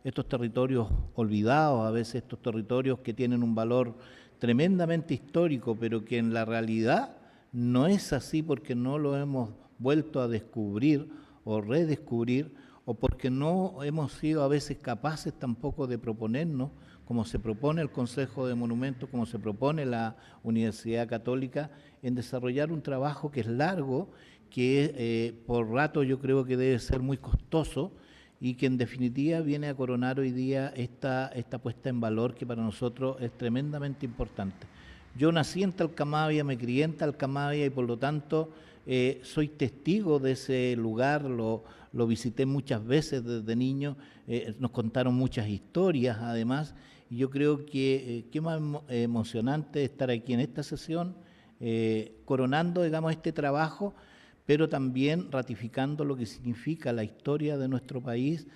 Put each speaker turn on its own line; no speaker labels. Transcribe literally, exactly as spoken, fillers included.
estos territorios olvidados, a veces estos territorios que tienen un valor tremendamente histórico, pero que en la realidad no es así porque no lo hemos vuelto a descubrir o redescubrir, o porque no hemos sido a veces capaces tampoco de proponernos, como se propone el Consejo de Monumentos, como se propone la Universidad Católica, en desarrollar un trabajo que es largo, que eh, por rato yo creo que debe ser muy costoso, y que en definitiva viene a coronar hoy día esta, esta puesta en valor que para nosotros es tremendamente importante. Yo nací en Talcahuano, me crié en Talcahuano y por lo tanto eh, soy testigo de ese lugar, lo, lo visité muchas veces desde niño, eh, nos contaron muchas historias además, y yo creo que eh, qué más emo emocionante estar aquí en esta sesión, eh, coronando, digamos, este trabajo, pero también ratificando lo que significa la historia de nuestro país